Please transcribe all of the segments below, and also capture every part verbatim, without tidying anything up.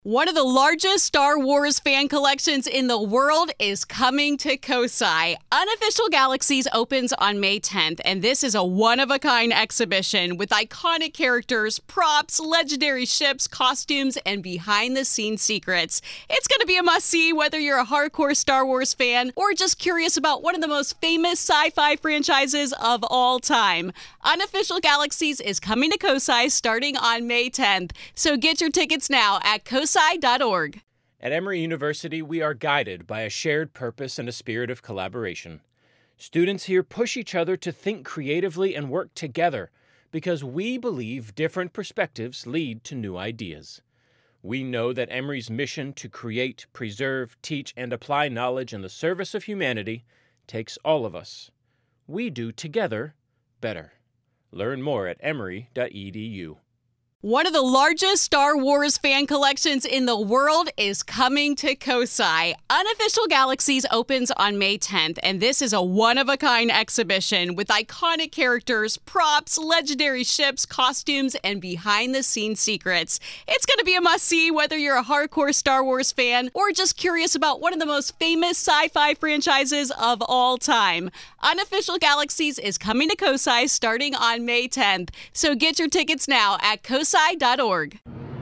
One of the largest Star Wars fan collections in the world is coming to Kosai. Unofficial Galaxies opens on May tenth, and this is a one-of-a-kind exhibition with iconic characters, props, legendary ships, costumes, and behind-the-scenes secrets. It's going to be a must-see whether you're a hardcore Star Wars fan or just curious about one of the most famous sci-fi franchises of all time. Unofficial Galaxies is coming to Kosai starting on May tenth, so get your tickets now at kosai dot org. At Emory University, we are guided by a shared purpose and a spirit of collaboration. Students here push each other to think creatively and work together because we believe different perspectives lead to new ideas. We know that Emory's mission to create, preserve, teach, and apply knowledge in the service of humanity takes all of us. We do together better. Learn more at emory dot e d u. One of the largest Star Wars fan collections in the world is coming to Kosai. Unofficial Galaxies opens on May tenth, and this is a one-of-a-kind exhibition with iconic characters, props, legendary ships, costumes, and behind-the-scenes secrets. It's going to be a must-see whether you're a hardcore Star Wars fan or just curious about one of the most famous sci-fi franchises of all time. Unofficial Galaxies is coming to Kosai starting on May tenth, so get your tickets now at kosai dot org.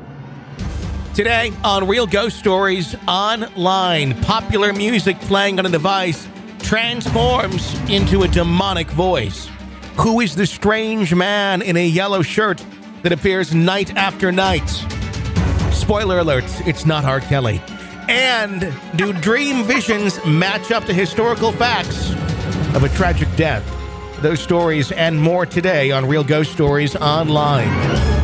Today on Real Ghost Stories Online, popular music playing on a device transforms into a demonic voice. Who is the strange man in a yellow shirt that appears night after night? Spoiler alert, it's not R. Kelly. And do dream visions match up to historical facts of a tragic death? Those stories and more today on Real Ghost Stories Online.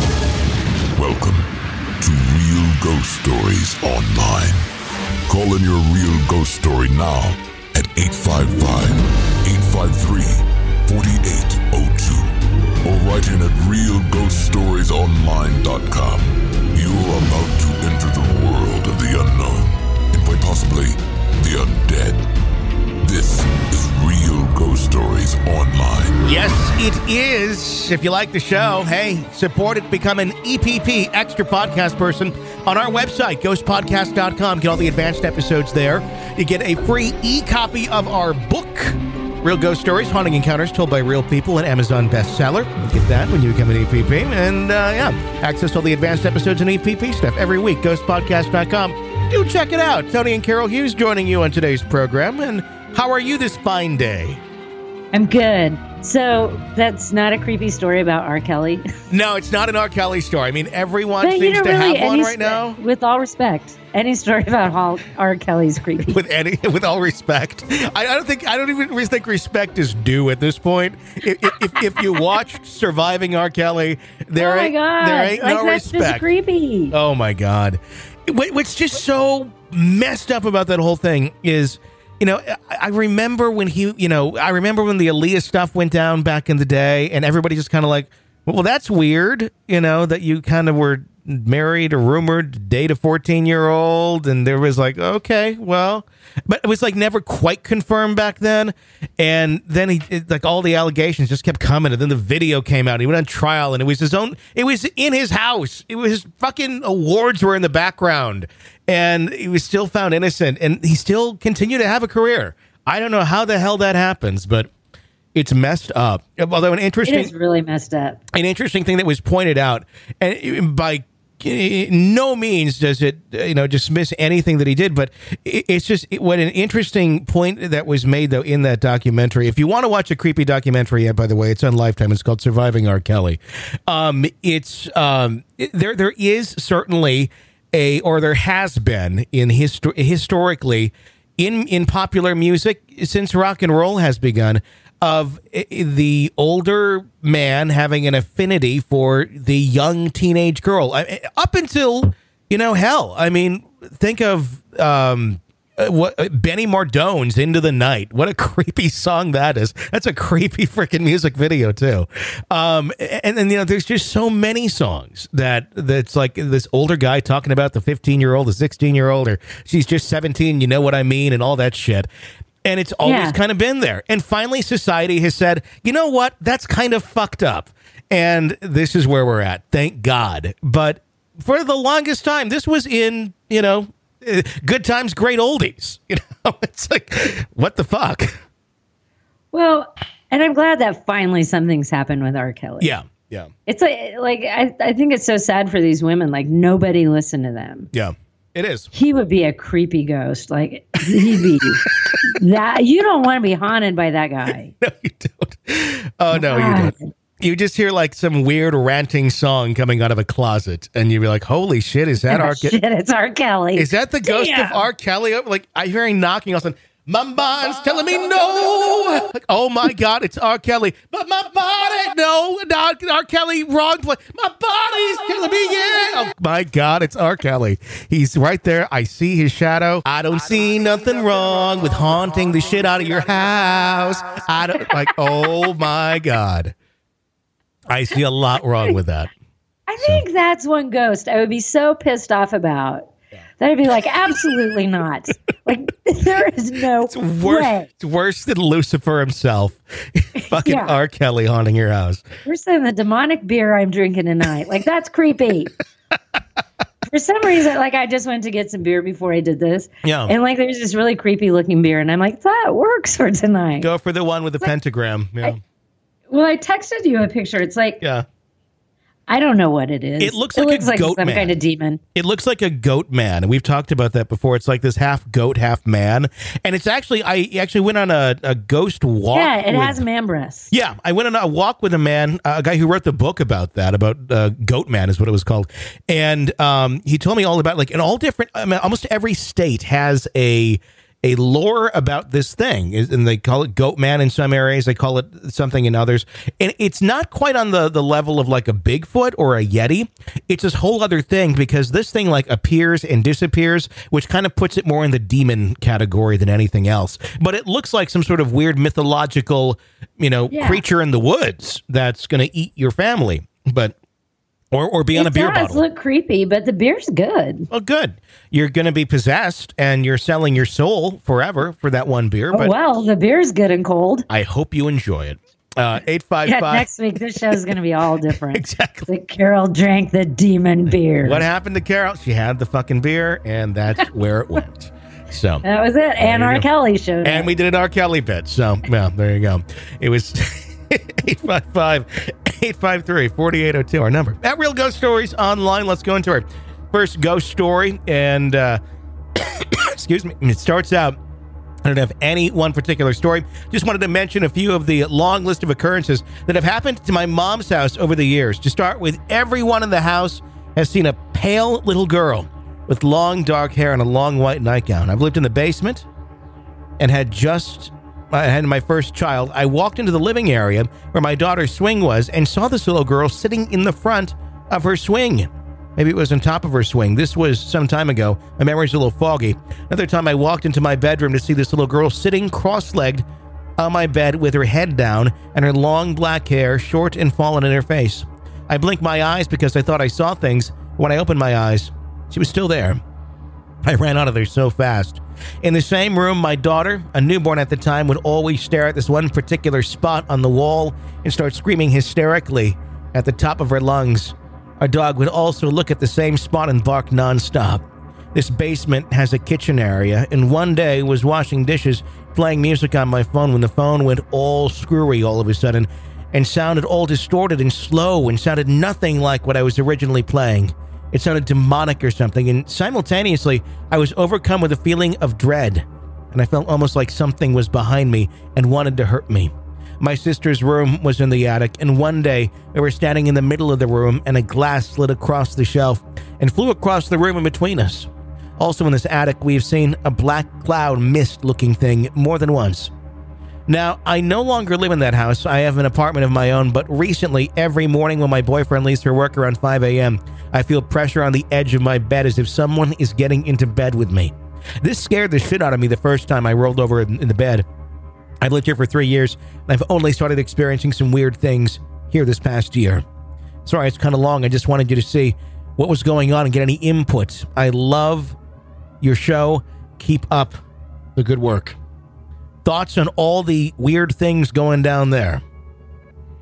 Welcome to Real Ghost Stories Online. Call in your real ghost story now at eight five five, eight five three, four eight zero two or write in at real ghost stories online dot com. You're about to enter the world of the unknown and quite possibly the undead. This is Real Ghost Stories Online. Yes, it is. If you like the show, hey, support it. Become an E P P, Extra Podcast Person, on our website, ghost podcast dot com. Get all the advanced episodes there. You get a free e-copy of our book, Real Ghost Stories, Haunting Encounters Told by Real People, an Amazon bestseller. You get that when you become an E P P. And, uh, yeah, access to all the advanced episodes and E P P stuff every week, ghost podcast dot com. Do check it out. Tony and Carol Hughes joining you on today's program. And how are you this fine day? I'm good. So that's not a creepy story about R. Kelly? No, it's not an R. Kelly story. I mean, everyone but seems you know, to really, have one right st- now. With all respect, any story about R. Kelly's creepy. With any, with all respect, I, I don't think I don't even think respect is due at this point. If if, if you watched Surviving R. Kelly, there oh my ain't God. there ain't like, no that's respect. Just creepy. Oh my God! What's just so messed up about that whole thing is, you know, I remember when he, you know, I remember when the Aaliyah stuff went down back in the day, and everybody just kind of like, well, that's weird, you know, that you kind of were married or rumored to date a fourteen-year-old, and there was like, okay, well, but it was like never quite confirmed back then, and then he, it, like all the allegations just kept coming, and then the video came out, and he went on trial, and it was his own, it was in his house, it was his fucking awards were in the background, and he was still found innocent, and he still continued to have a career. I don't know how the hell that happens, but it's messed up. Although an interesting, it is really messed up. An interesting thing that was pointed out, and by no means does it, you know, dismiss anything that he did, but it's just what an interesting point that was made though in that documentary. If you want to watch a creepy documentary, by the way, it's on Lifetime. It's called Surviving R. Kelly. Um, it's um, there. There is certainly a, or there has been in histo- historically in in popular music since rock and roll has begun, of the older man having an affinity for the young teenage girl. I, up until, you know, hell, I mean, think of um, what Benny Mardone's Into the Night. What a creepy song that is. That's a creepy freaking music video, too. Um, and then, you know, there's just so many songs that that's like this older guy talking about the fifteen-year-old, the sixteen-year-old, or she's just seventeen, you know what I mean, and all that shit. And it's always yeah. kind of been there. And finally, society has said, you know what? That's kind of fucked up. And this is where we're at. Thank God. But for the longest time. This was in, you know, uh, Good Times, Great Oldies. You know, it's like, what the fuck? Well, and I'm glad that finally something's happened with R. Kelly. Yeah, yeah. It's like, like I, I think it's so sad for these women. Like, nobody listened to them. Yeah, it is. He would be a creepy ghost. Like, he'd be that. You don't want to be haunted by that guy. No, you don't. Oh, no, you don't. You just hear like some weird ranting song coming out of a closet, and you'd be like, "Holy shit, is that Oh, R. shit, it's R. Kelly. Is that the ghost Damn. of R. Kelly?" Like I hear him knocking, all of a sudden, my mind's telling me no. Like, oh my God, it's R. Kelly, but my body, no, not R. Kelly, wrong place. My body's telling me yeah. Oh my God, it's R. Kelly. He's right there. I see his shadow. I don't see nothing wrong with haunting the shit out of your house. I don't like. Oh my God. I see a lot wrong with that. I think that's one ghost I would be so pissed off about. That I'd be like, absolutely not. Like, there is no It's worse, way. it's worse than Lucifer himself. Fucking Yeah. R. Kelly haunting your house. Worse than the demonic beer I'm drinking tonight. Like, that's creepy. For some reason, like, I just went to get some beer before I did this. Yeah. And, like, there's this really creepy looking beer. And I'm like, that works for tonight. Go for the one with the Like, pentagram. Yeah. I- Well, I texted you a picture. It's like, yeah. I don't know what it is. It looks like a looks like goat some man. kind of demon. It looks like a goat man. And we've talked about that before. It's like this half goat, half man. And it's actually, I actually went on a, a ghost walk. Yeah, it with- has man breasts. Yeah, I went on a walk with a man, a guy who wrote the book about that, about uh, Goat Man is what it was called. And um, he told me all about, like, in all different, I mean, almost every state has a a lore about this thing. And they call it Goat Man in some areas. They call it something in others. And it's not quite on the, the level of like a Bigfoot or a Yeti. It's this whole other thing because this thing like appears and disappears, which kind of puts it more in the demon category than anything else. But it looks like some sort of weird mythological, you know, Yeah. creature in the woods that's going to eat your family. But Or, or be on It a beer does bottle. look creepy, but the beer's good. Well, good. You're going to be possessed and you're selling your soul forever for that one beer. Oh, But well, the beer's good and cold. I hope you enjoy it. Uh, eight five Yeah, five. next week this show's going to be all different. Exactly. The Carol drank the demon beer. What happened to Carol? She had the fucking beer, and that's where it went. So, That was it. And you R. go. Kelly showed and up. we did an R. Kelly bit. So, yeah, there you go. It was eight five five, eight five three, four eight zero two, our number. At Real Ghost Stories Online, let's go into our first ghost story. And, uh, excuse me, it starts out, I don't have any one particular story. Just wanted to mention a few of the long list of occurrences that have happened to my mom's house over the years. To start with, everyone in the house has seen a pale little girl with long dark hair and a long white nightgown. I've lived in the basement and had just I had my first child. I walked into the living area where my daughter's swing was and saw this little girl sitting in the front of her swing. Maybe it was on top of her swing. This was some time ago. My memory's a little foggy. Another time I walked into my bedroom to see this little girl sitting cross-legged on my bed with her head down and her long black hair short and fallen in her face. I blinked my eyes because I thought I saw things. When I opened my eyes, she was still there. I ran out of there so fast. In the same room, my daughter, a newborn at the time, would always stare at this one particular spot on the wall and start screaming hysterically at the top of her lungs. Our dog would also look at the same spot and bark nonstop. This basement has a kitchen area, and one day was washing dishes, playing music on my phone when the phone went all screwy all of a sudden and sounded all distorted and slow and sounded nothing like what I was originally playing. It sounded demonic or something, and simultaneously, I was overcome with a feeling of dread, and I felt almost like something was behind me and wanted to hurt me. My sister's room was in the attic, and one day, we were standing in the middle of the room, and a glass slid across the shelf and flew across the room in between us. Also in this attic, we've seen a black cloud mist-looking thing more than once. Now, I no longer live in that house. I have an apartment of my own, but recently, every morning when my boyfriend leaves for work around five a.m., I feel pressure on the edge of my bed as if someone is getting into bed with me. This scared the shit out of me the first time I rolled over in in the bed. I've lived here for three years, and I've only started experiencing some weird things here this past year. Sorry, it's kind of long. I just wanted you to see what was going on and get any input. I love your show. Keep up the good work. Thoughts on all the weird things going down there? You know,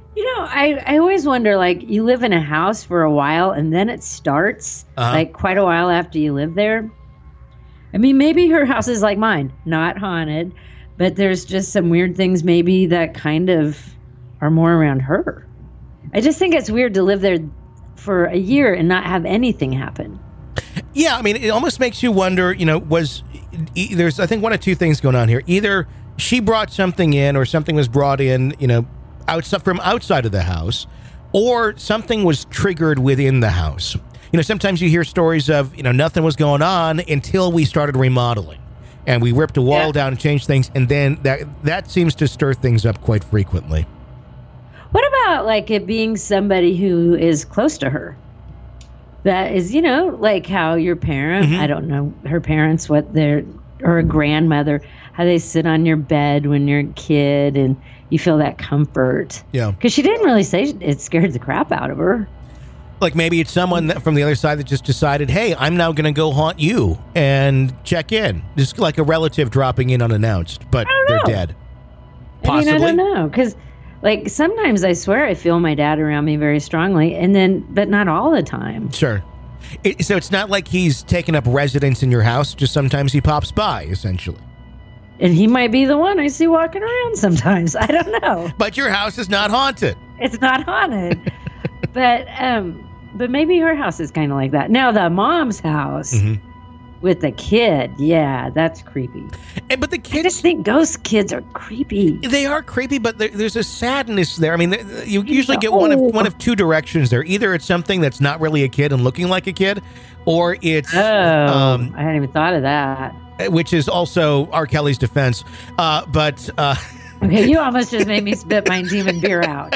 I, I always wonder, like, you live in a house for a while and then it starts, Uh-huh. like, quite a while after you live there. I mean, maybe her house is like mine, not haunted, but there's just some weird things maybe that kind of are more around her. I just think it's weird to live there for a year and not have anything happen. Yeah, I mean, it almost makes you wonder, you know, was e- there's, I think, one of two things going on here. Either she brought something in or something was brought in, you know, outside from outside of the house, or something was triggered within the house. You know, sometimes you hear stories of, you know, nothing was going on until we started remodeling and we ripped a wall Yeah. down and changed things. And then that that seems to stir things up quite frequently. What about, like, it being somebody who is close to her? That is, you know, like how your parent, Mm-hmm. I don't know, her parents, what they're, or a grandmother, how they sit on your bed when you're a kid and you feel that comfort. Yeah. Because she didn't really say it scared the crap out of her. Like maybe it's someone that from the other side that just decided, hey, I'm now going to go haunt you and check in. Just like a relative dropping in unannounced, but they're know. dead. I mean, I Possibly. don't know. Because, like, sometimes I swear I feel my dad around me very strongly, and then, but not all the time. Sure. It, so it's not like he's taken up residence in your house, just sometimes he pops by, essentially. And he might be the one I see walking around sometimes. I don't know. But your house is not haunted. It's not haunted. but um but maybe her house is kind of like that. Now the mom's house Mhm. with the kid, yeah, that's creepy. And, but the I just kids, think ghost kids are creepy. they are creepy, but there, there's a sadness there. I mean, th- th- you usually get one of one of two directions there. Either it's something that's not really a kid and looking like a kid, or it's Oh, um, I hadn't even thought of that. which is also R. Kelly's defense. Uh, but uh, Okay, you almost just made me spit my demon beer out.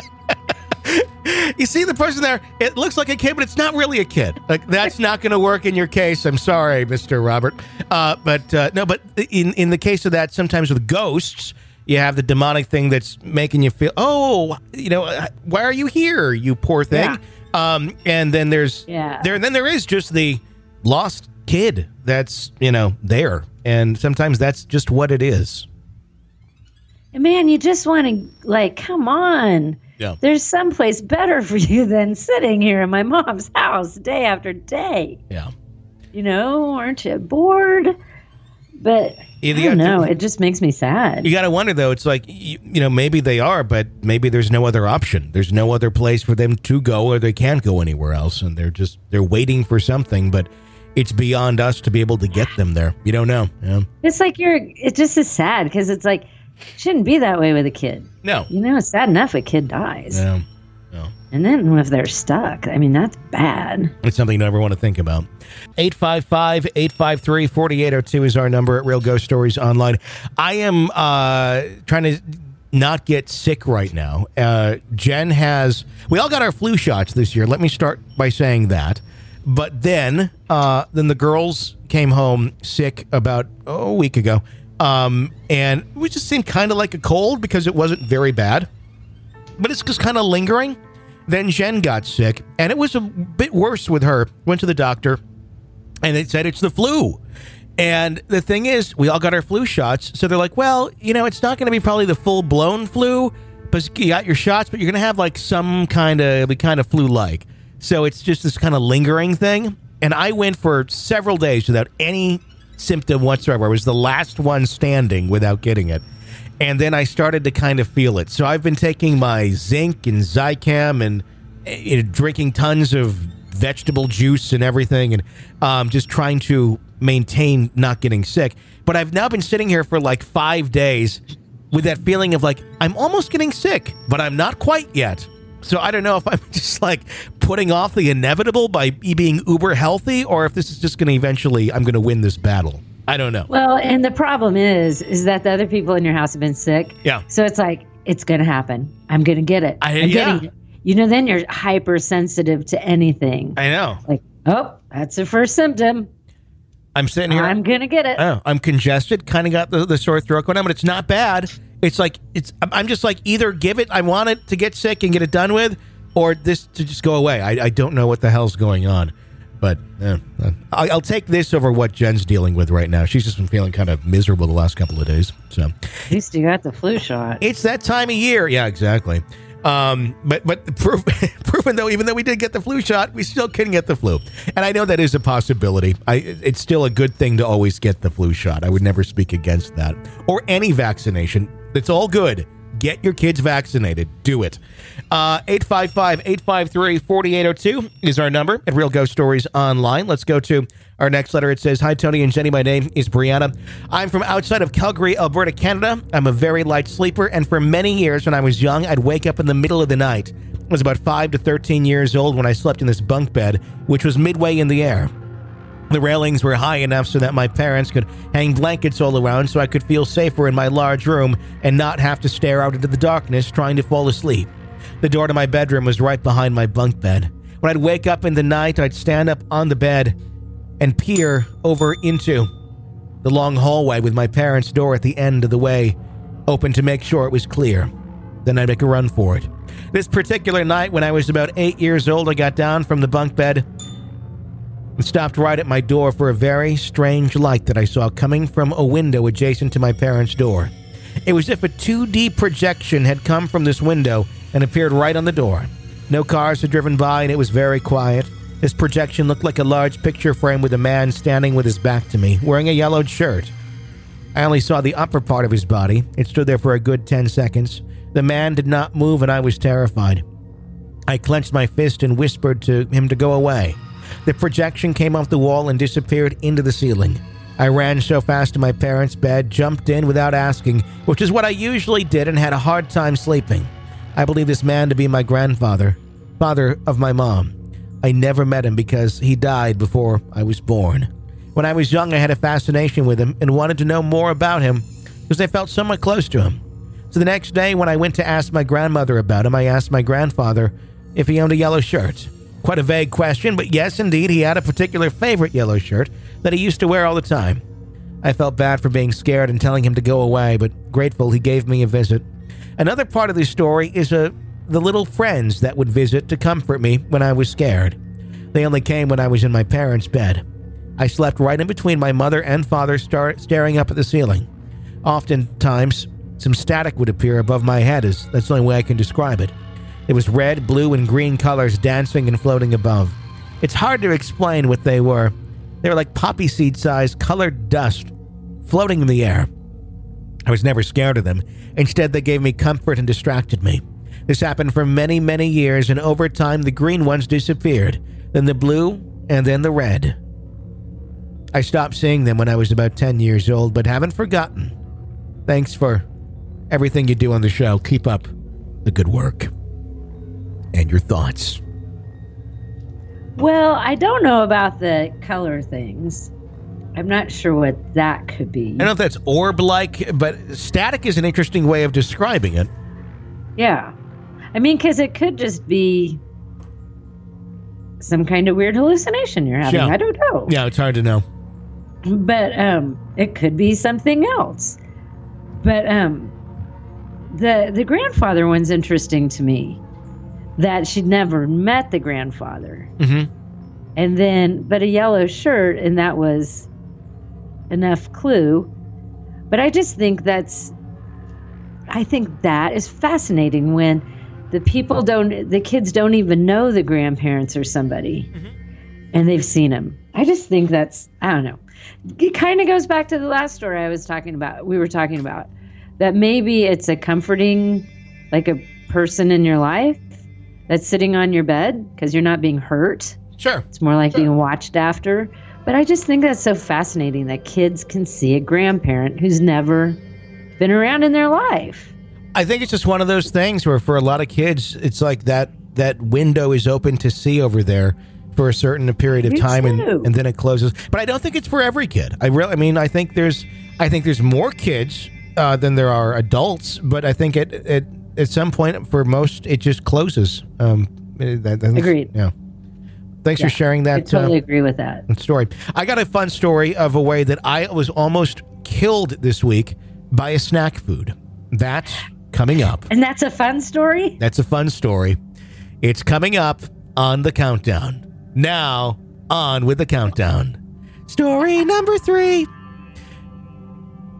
you see the person there, it looks like a kid, but it's not really a kid. Like, that's not going to work in your case. I'm sorry, Mister Robert. Uh, but uh, no, but in, in the case of that, sometimes with ghosts, you have the demonic thing that's making you feel, oh, you know, uh, why are you here, you poor thing? Um, and then there's, Yeah. there, then there is just the lost kid that's, you know, there. And sometimes that's just what it is. And man, you just want to, like, come on. Yeah. There's someplace better for you than sitting here in my mom's house day after day. Yeah. You know, aren't you bored? But Yeah, I you don't have to- know. It just makes me sad. You got to wonder, though. It's like, you, you know, maybe they are, but maybe there's no other option. There's no other place for them to go, or they can't go anywhere else. And they're just, they're waiting for something, but it's beyond us to be able to get them there. You don't know. Yeah. It's like you're, it just is sad because it's like, shouldn't be that way with a kid. No. You know, it's sad enough a kid dies. No. No. And then if they're stuck, I mean, that's bad. It's something you never want to think about. eight five five, eight five three, four eight zero two is our number at Real Ghost Stories Online. I am uh, trying to not get sick right now. Uh, Jen has, we all got our flu shots this year. Let me start by saying that. But then, uh, then the girls came home sick about oh, a week ago. Um, and it just seemed kind of like a cold because it wasn't very bad. But it's just kind of lingering. Then Jen got sick, and it was a bit worse with her. Went to the doctor, and they said it's the flu. And the thing is, we all got our flu shots, so they're like, well, you know, it's not going to be probably the full-blown flu, because you got your shots, but you're going to have, like, some kind of, it'll be kind of flu-like. So it's just this kind of lingering thing. And I went for several days without any symptom whatsoever. I was the last one standing without getting it. And then I started to kind of feel it. So I've been taking my zinc and Zicam and uh, drinking tons of vegetable juice and everything, and um, just trying to maintain not getting sick. But I've now been sitting here for like five days with that feeling of like, I'm almost getting sick, but I'm not quite yet. So I don't know if I'm just like putting off the inevitable by being uber healthy, or if this is just going to eventually, I'm going to win this battle. I don't know. Well, and the problem is, is that the other people in your house have been sick. Yeah. So it's like, it's going to happen. I'm going to get it. I- I'm yeah. getting it. You know, then you're hypersensitive to anything. I know. Like, oh, that's the first symptom. I'm sitting here. I'm going to get it. Oh, I'm congested, kind of got the, the sore throat going on, but it's not bad. It's like, it's. I'm just like, either give it, I want it to get sick and get it done with, or this to just go away. I, I don't know what the hell's going on. But eh, I'll, I'll take this over what Jen's dealing with right now. She's just been feeling kind of miserable the last couple of days. So At least you got the flu shot. it's that time of year. Yeah, exactly. Um, but but proof, proven though, even though we did get the flu shot, we still couldn't get the flu. And I know that is a possibility. I, it's still a good thing to always get the flu shot. I would never speak against that. Or any vaccination. It's all good. Get your kids vaccinated. Do it. Uh, eight five five, eight five three, four eight zero two is our number at Real Ghost Stories Online. Let's go to our next letter. It says, "Hi, Tony and Jenny. My name is Brianna. I'm from outside of Calgary, Alberta, Canada. I'm a very light sleeper, and for many years when I was young, I'd wake up in the middle of the night. I was about five to thirteen years old when I slept in this bunk bed, which was midway in the air. The railings were high enough so that my parents could hang blankets all around so I could feel safer in my large room and not have to stare out into the darkness trying to fall asleep. The door to my bedroom was right behind my bunk bed. When I'd wake up in the night, I'd stand up on the bed and peer over into the long hallway with my parents' door at the end of the way open to make sure it was clear. Then I'd make a run for it. This particular night, when I was about eight years old, I got down from the bunk bed and stopped right at my door for a very strange light that I saw coming from a window adjacent to my parents' door. It was as if a two D projection had come from this window and appeared right on the door. No cars had driven by, and it was very quiet. This projection looked like a large picture frame with a man standing with his back to me, wearing a yellowed shirt. I only saw the upper part of his body. It stood there for a good ten seconds. The man did not move, and I was terrified. I clenched my fist and whispered to him to go away. The projection came off the wall and disappeared into the ceiling. I ran so fast to my parents' bed, jumped in without asking, which is what I usually did, and had a hard time sleeping. I believe this man to be my grandfather, father of my mom. I never met him because he died before I was born. When I was young, I had a fascination with him and wanted to know more about him because I felt somewhat close to him. So the next day when I went to ask my grandmother about him, I asked my grandfather if he owned a yellow shirt. Quite a vague question, but yes, indeed, he had a particular favorite yellow shirt that he used to wear all the time. I felt bad for being scared and telling him to go away, but grateful he gave me a visit. Another part of this story is uh, the little friends that would visit to comfort me when I was scared. They only came when I was in my parents' bed. I slept right in between my mother and father, star- staring up at the ceiling. Oftentimes, some static would appear above my head. As that's the only way I can describe it. It was red, blue, and green colors dancing and floating above. It's hard to explain what they were. They were like poppy seed-sized colored dust floating in the air. I was never scared of them. Instead, they gave me comfort and distracted me. This happened for many, many years, and over time, the green ones disappeared, then the blue, and then the red. I stopped seeing them when I was about ten years old, but haven't forgotten. Thanks for everything you do on the show. Keep up the good work. And your thoughts. Well, I don't know about the color things. I'm not sure what that could be. I don't know if that's orb-like, but static is an interesting way of describing it. Yeah. I mean, because it could just be some kind of weird hallucination you're having. Yeah. I don't know. Yeah, it's hard to know. But um, it could be something else. But um, the the grandfather one's interesting to me. That she'd never met the grandfather. Mm-hmm. And then, but a yellow shirt, and that was enough clue. But I just think that's, I think that is fascinating when the people don't, the kids don't even know the grandparents or somebody, mm-hmm. and they've seen them. I just think that's, I don't know. It kind of goes back to the last story I was talking about, we were talking about, that maybe it's a comforting, like a person in your life that's sitting on your bed because you're not being hurt. Sure. It's more like sure. being watched after. But I just think that's so fascinating that kids can see a grandparent who's never been around in their life. I think it's just one of those things where for a lot of kids, it's like that that window is open to see over there for a certain period of Me time and, too. and then it closes. But I don't think it's for every kid. I really, I mean, I think there's I think there's more kids uh, than there are adults, but I think it, it at some point, for most, it just closes. Um, that, Agreed. Yeah. Thanks yeah, for sharing that. I totally uh, agree with that. story. I got a fun story of a way that I was almost killed this week by a snack food. That's coming up. And that's a fun story? That's a fun story. It's coming up on the countdown. Now, on with the countdown. Story number three.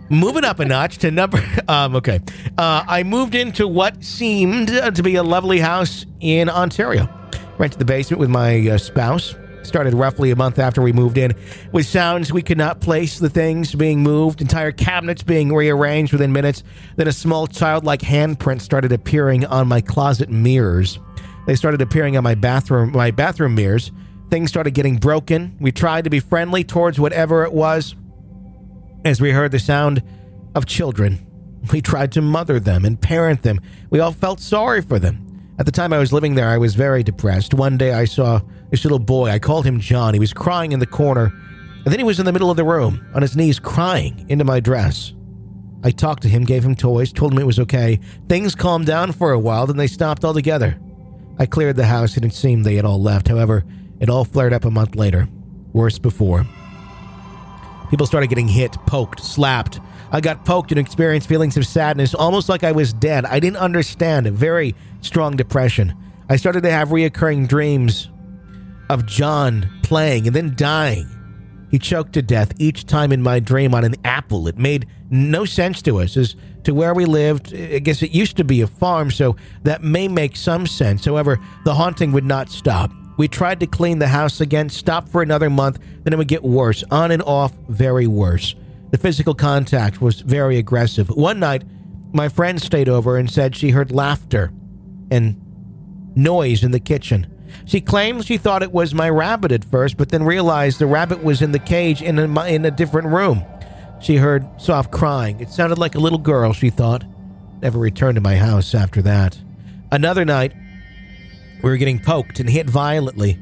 Moving up a notch to number... Um, okay. Uh, I moved into what seemed to be a lovely house in Ontario. Rented the basement with my uh, spouse. Started roughly a month after we moved in, with sounds we could not place, the things being moved, entire cabinets being rearranged within minutes. Then a small childlike handprint started appearing on my closet mirrors. They started appearing on my bathroom, my bathroom mirrors. Things started getting broken. We tried to be friendly towards whatever it was. As we heard the sound of children, we tried to mother them and parent them. We all felt sorry for them. At the time I was living there, I was very depressed. One day I saw this little boy. I called him John. He was crying in the corner, and then he was in the middle of the room, on his knees, crying into my dress. I talked to him, gave him toys, told him it was okay. Things calmed down for a while, then they stopped altogether. I cleared the house, and it seemed they had all left. However, it all flared up a month later. Worse before. People started getting hit, poked, slapped. I got poked and experienced feelings of sadness, almost like I was dead. I didn't understand. A very strong depression. I started to have reoccurring dreams of John playing and then dying. He choked to death each time in my dream on an apple. It made no sense to us as to where we lived. I guess it used to be a farm, so that may make some sense. However, the haunting would not stop. We tried to clean the house again, stopped for another month, then it would get worse, on and off, very worse. The physical contact was very aggressive. One night, my friend stayed over and said she heard laughter and noise in the kitchen. She claimed she thought it was my rabbit at first, but then realized the rabbit was in the cage in a, in a different room. She heard soft crying. It sounded like a little girl, she thought. Never returned to my house after that. Another night, we were getting poked and hit violently.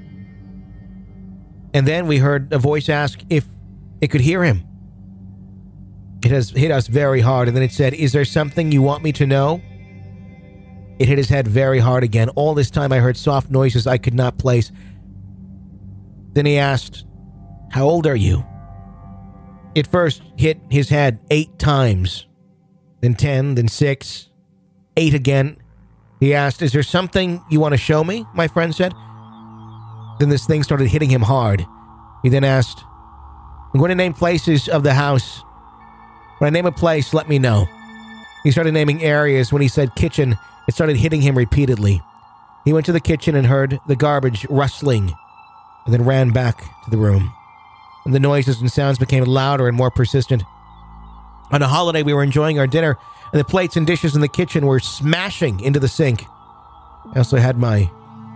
And then we heard a voice ask if it could hear him. It has hit us very hard, and then it said, "Is there something you want me to know?" It hit his head very hard again. All this time I heard soft noises I could not place. Then he asked, "How old are you?" It first hit his head eight times. Then ten, then six, eight again. He asked, "Is there something you want to show me?" My friend said. Then this thing started hitting him hard. He then asked, "I'm going to name places of the house. When I name a place, let me know." He started naming areas. When he said kitchen, it started hitting him repeatedly. He went to the kitchen and heard the garbage rustling, and then ran back to the room. And the noises and sounds became louder and more persistent. On a holiday, we were enjoying our dinner, and the plates and dishes in the kitchen were smashing into the sink. I also had my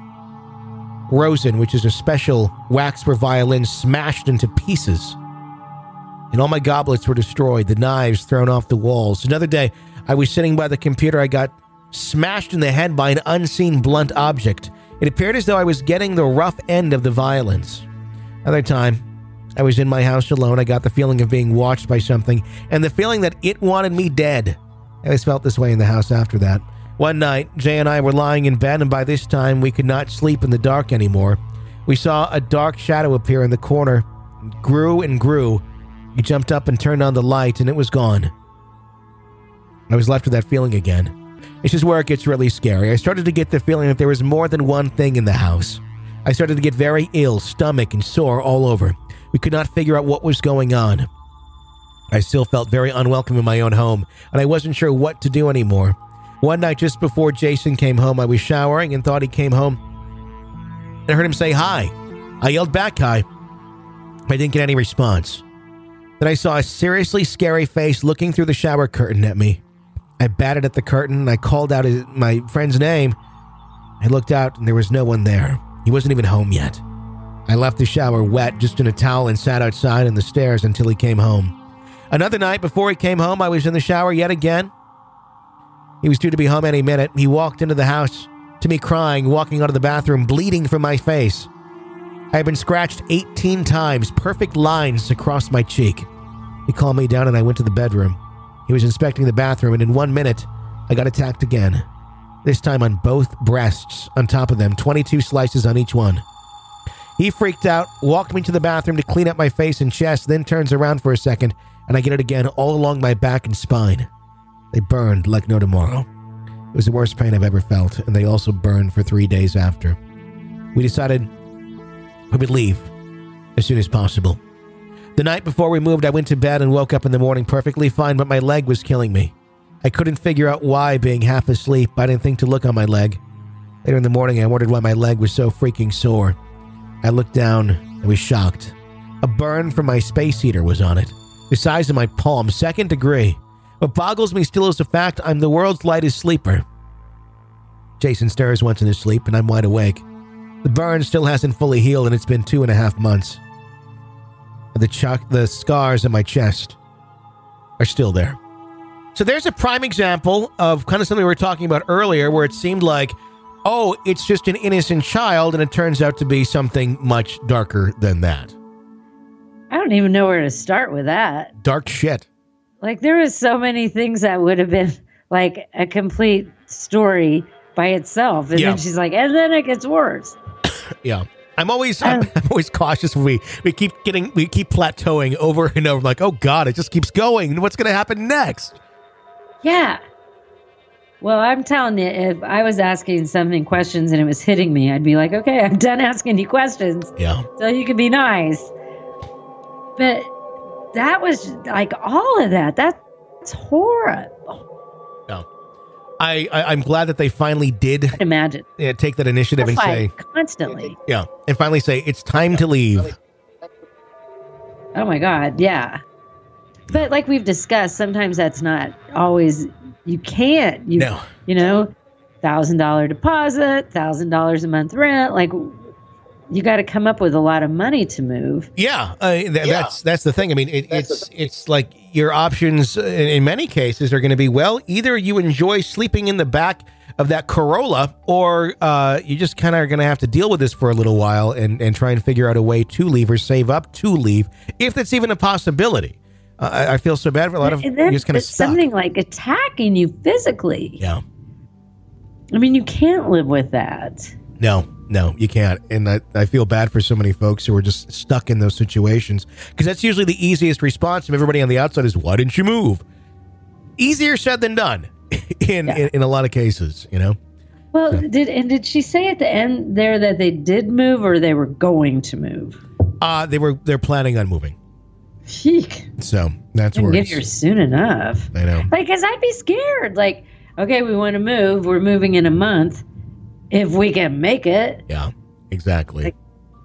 Rosen, which is a special wax for violin, smashed into pieces. And all my goblets were destroyed, the knives thrown off the walls. Another day, I was sitting by the computer. I got smashed in the head by an unseen blunt object. It appeared as though I was getting the rough end of the violence. Another time, I was in my house alone. I got the feeling of being watched by something, and the feeling that it wanted me dead. I always felt this way in the house after that. One night, Jay and I were lying in bed, and by this time, we could not sleep in the dark anymore. We saw a dark shadow appear in the corner. It grew and grew. He jumped up and turned on the light, and it was gone. I was left with that feeling again. This is where it gets really scary. I started to get the feeling that there was more than one thing in the house. I started to get very ill, stomach and sore all over. We could not figure out what was going on. I still felt very unwelcome in my own home, and I wasn't sure what to do anymore. One night just before Jason came home, I was showering and thought he came home. I heard him say hi. I yelled back hi. I didn't get any response. Then I saw a seriously scary face looking through the shower curtain at me. I batted at the curtain and I called out his, my friend's name. I looked out and there was no one there. He wasn't even home yet. I left the shower wet, just in a towel, and sat outside on the stairs until he came home. Another night before he came home, I was in the shower yet again. He was due to be home any minute. He walked into the house, to me crying, walking out of the bathroom, bleeding from my face. I had been scratched eighteen times, perfect lines across my cheek. He calmed me down and I went to the bedroom. He was inspecting the bathroom, and in one minute, I got attacked again. This time on both breasts, on top of them, twenty-two slices on each one. He freaked out, walked me to the bathroom to clean up my face and chest, then turns around for a second, and I get it again all along my back and spine. They burned like no tomorrow. It was the worst pain I've ever felt, and they also burned for three days after. We decided we would leave as soon as possible. The night before we moved, I went to bed and woke up in the morning perfectly fine, but my leg was killing me. I couldn't figure out why, being half asleep. I didn't think to look on my leg. Later in the morning, I wondered why my leg was so freaking sore. I looked down and was shocked. A burn from my space heater was on it, the size of my palm, second degree. What boggles me still is the fact I'm the world's lightest sleeper. Jason stirs once in his sleep, and I'm wide awake. The burn still hasn't fully healed, and it's been two and a half months. The chuck, the scars on my chest are still there. So there's a prime example of kind of something we were talking about earlier, where it seemed like, oh, it's just an innocent child, and it turns out to be something much darker than that. I don't even know where to start with that. Dark shit. Like, there was so many things that would have been like a complete story by itself. And Yeah. then she's like, and then it gets worse. Yeah. I'm always I'm, I'm always cautious when we, we keep getting we keep plateauing over and over. I'm like, oh God, it just keeps going. What's gonna happen next? Yeah. Well, I'm telling you, if I was asking something questions and it was hitting me, I'd be like, okay, I'm done asking you questions. Yeah. So you can be nice. But that was like all of that. That's horrible. No. I, I I'm glad that they finally did Imagine. uh, take that initiative That's and why say constantly. yeah, and finally say it's time to leave. Oh my God. Yeah. But like we've discussed, sometimes that's not always, you can't, you, No. you know, one thousand dollars deposit, one thousand dollars a month rent. Like you got to come up with a lot of money to move. Yeah, uh, th- that's that's the thing. I mean, it, it's it's like your options in, in many cases are going to be, well, either you enjoy sleeping in the back of that Corolla, or uh, you just kind of are going to have to deal with this for a little while and, and try and figure out a way to leave or save up to leave, if that's even a possibility. Uh, I, I feel so bad for a lot of And then you just kind of it's stuck. something like attacking you physically. Yeah. I mean, you can't live with that. No, no, you can't. And I, I feel bad for so many folks who are just stuck in those situations, because that's usually the easiest response from everybody on the outside is, why didn't you move? Easier said than done in, Yeah. in, in a lot of cases, you know? Well, did and did she say at the end there that they did move or they were going to move? Uh, they were, they're planning on moving. Eek. So that's Didn't where get it's, here soon enough. I know. Like, because I'd be scared. Like, okay, we want to move. We're moving in a month. If we can make it. Yeah, exactly.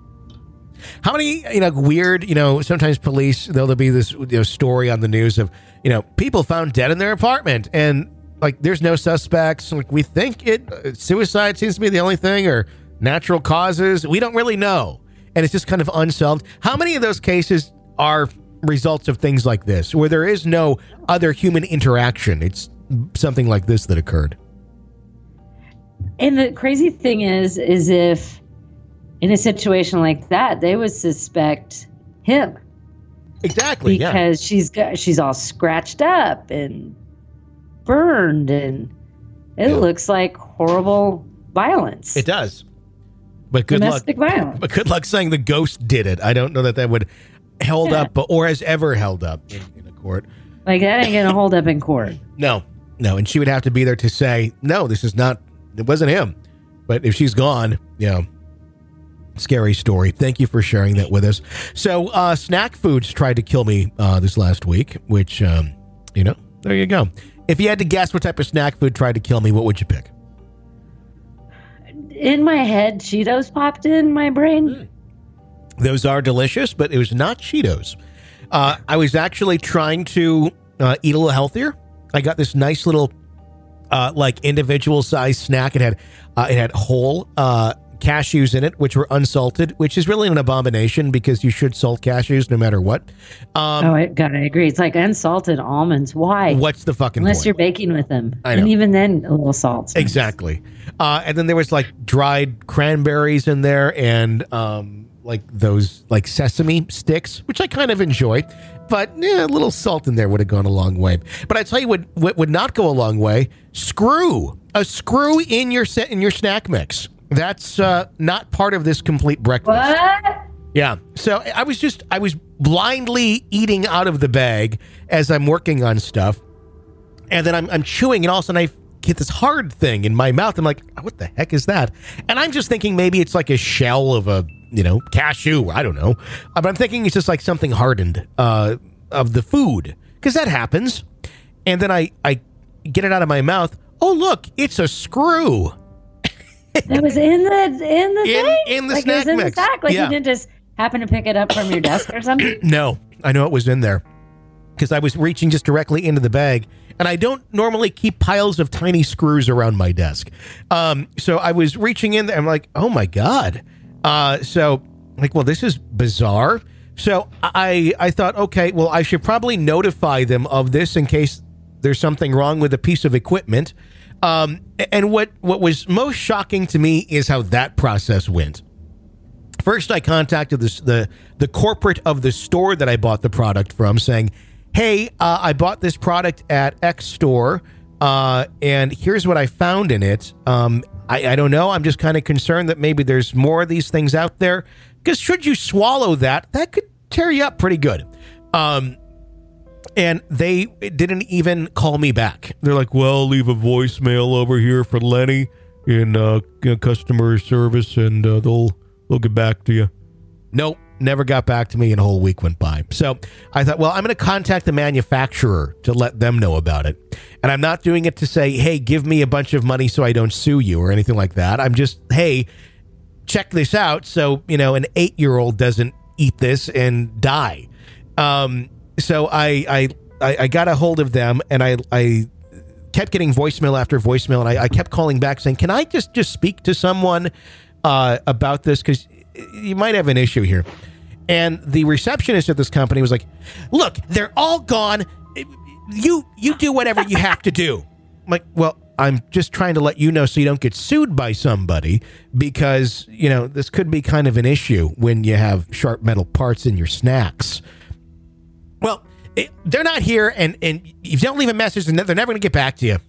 How many, you know, weird, you know, sometimes police, there'll be this, you know, story on the news of, you know, people found dead in their apartment, and like there's no suspects. Like, we think it uh, suicide seems to be the only thing, or natural causes. We don't really know, and it's just kind of unsolved. How many of those cases are results of things like this, where there is no other human interaction? It's something like this that occurred. And the crazy thing is, is if in a situation like that, they would suspect him. Exactly. Because she's got, she's all scratched up and burned, and it Yeah. looks like horrible violence. Yeah, it does. But good Domestic luck. violence. But good luck saying the ghost did it. I don't know that that would held Yeah. up or has ever held up in, in a court. Like, that ain't gonna hold up in court. No, no. And she would have to be there to say, no, this is not, it wasn't him. But if she's gone, you know, scary story. Thank you for sharing that with us. So, uh, Snack Foods tried to kill me uh, this last week, which, um, you know, there you go. If you had to guess what type of snack food tried to kill me, what would you pick? In my head, Cheetos popped in my brain. Mm. Those are delicious, but it was not Cheetos. Uh, I was actually trying to uh, eat a little healthier. I got this nice little, uh, like individual size snack. It had, uh, it had whole uh, cashews in it, which were unsalted, which is really an abomination because you should salt cashews no matter what. Um, Oh, I, God, I agree. It's like unsalted almonds. Why? what's the fucking Unless point? you're baking with them. I know. And even then, a little salt. Exactly. Uh, and then there was like dried cranberries in there, and um, like those like sesame sticks, which I kind of enjoy, but yeah, a little salt in there would have gone a long way. But I tell you what, what would not go a long way: screw, a screw in your set in your snack mix. That's uh, not part of this complete breakfast. What? Yeah. So I was just, I was blindly eating out of the bag as I'm working on stuff. And then I'm, I'm chewing, and all of a sudden I get this hard thing in my mouth. I'm like, what the heck is that? And I'm just thinking maybe it's like a shell of a, you know, cashew. I don't know. But I'm thinking it's just like something hardened uh, of the food, because that happens. And then I, I get it out of my mouth. Oh, look, it's a screw. That was in the in the in, thing? in the like snack it was in mix. the sack. Like yeah. you didn't just happen to pick it up from your desk or something? No, I know it was in there because I was reaching just directly into the bag. And I don't normally keep piles of tiny screws around my desk. Um, so I was reaching in there. I'm like, oh, my God. Uh, so like, well, this is bizarre. So I I thought, OK, well, I should probably notify them of this in case there's something wrong with a piece of equipment. Um, and what, what was most shocking to me is how that process went. First, I contacted the, the, the corporate of the store that I bought the product from saying, hey, uh, I bought this product at X store, uh, and here's what I found in it. Um, I, I don't know. I'm just kind of concerned that maybe there's more of these things out there. Because should you swallow that, that could tear you up pretty good. Um, and they didn't even call me back. They're like, well, leave a voicemail over here for Lenny in uh, customer service, and uh, they'll they'll get back to you. Nope. Never got back to me, and a whole week went by. So I thought, well, I'm going to contact the manufacturer to let them know about it. And I'm not doing it to say, hey, give me a bunch of money so I don't sue you or anything like that. I'm just, hey, check this out so, you know, an eight-year-old doesn't eat this and die. Um, so I, I I I got a hold of them, and I I kept getting voicemail after voicemail, and I, I kept calling back saying, can I just, just speak to someone uh, about this? Because you might have an issue here. And the receptionist at this company was like, look, they're all gone. You you do whatever you have to do. I'm like, well, I'm just trying to let you know so you don't get sued by somebody, because, you know, this could be kind of an issue when you have sharp metal parts in your snacks. Well, it, they're not here, and, and if you don't leave a message, they're never going to get back to you.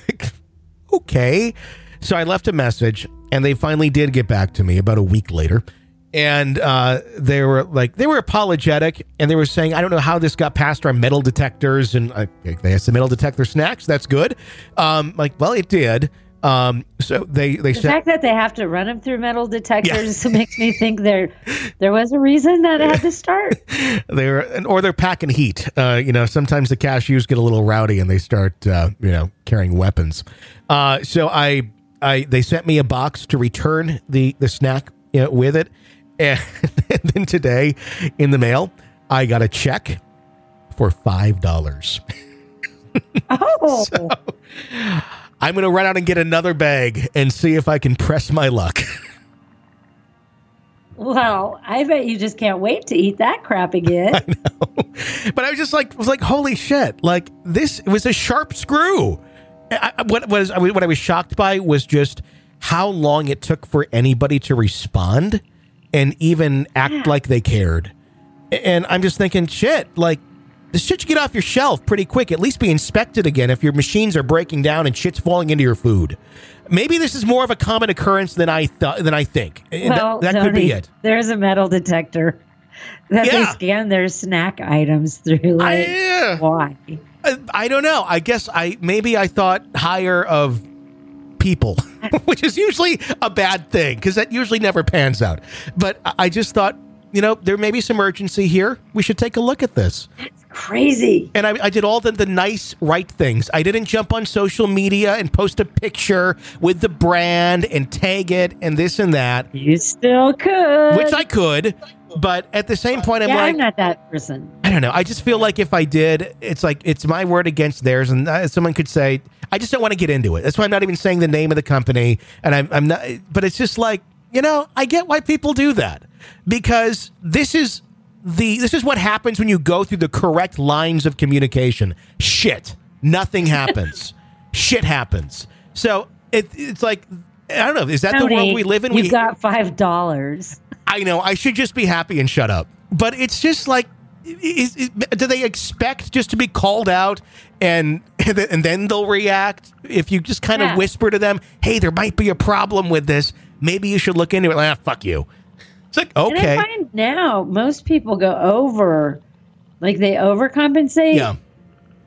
Okay. So I left a message, and they finally did get back to me about a week later. And uh, they were like, they were apologetic, and they were saying, I don't know how this got past our metal detectors. And uh, they had some metal detector snacks. That's good. Um, like, well, it did. Um, so they, they the said, fact that they have to run them through metal detectors yeah. makes me think there, there was a reason that it had to start. they were, or they're packing heat. Uh, you know, sometimes the cashews get a little rowdy and they start, uh, you know, carrying weapons. Uh, so I, I, they sent me a box to return the, the snack, you know, with it. And, and then today in the mail, I got a check for five dollars. Oh, so I'm going to run out and get another bag and see if I can press my luck. Well, I bet you just can't wait to eat that crap again. I know. But I was just like, was like, holy shit. Like, this was a sharp screw. I, what was, what I was shocked by was just how long it took for anybody to respond and even act yeah. like they cared. And I'm just thinking, shit, like, this shit should get off your shelf pretty quick. At least be inspected again if your machines are breaking down and shit's falling into your food. Maybe this is more of a common occurrence than I thought than I think. Well, that that Tony, could be it. There's a metal detector that yeah. they scan their snack items through. Like, I, uh, why? I, I don't know. I guess I maybe I thought higher of people, which is usually a bad thing because that usually never pans out. But I just thought, you know, there may be some urgency here. We should take a look at this. It's crazy. And I, I did all the, the nice, right things. I didn't jump on social media and post a picture with the brand and tag it and this and that. You still could. Which I could. But at the same point, I'm yeah, like, I'm not that person. I don't know. I just feel like if I did, it's like, it's my word against theirs. And uh, someone could say, I just don't want to get into it. That's why I'm not even saying the name of the company. And I'm, I'm not, but it's just like, you know, I get why people do that. Because this is the this is what happens when you go through the correct lines of communication. Shit. Nothing happens. Shit happens. So it, it's like, I don't know. Is that Tony, the world we live in? You we, got five dollars. I know. I should just be happy and shut up. But it's just like, is, is, do they expect just to be called out and and then they'll react? If you just kind yeah. of whisper to them, hey, there might be a problem with this. Maybe you should look into it. Like, ah, fuck you. It's like, okay. And I find now most people go over, like they overcompensate. Yeah.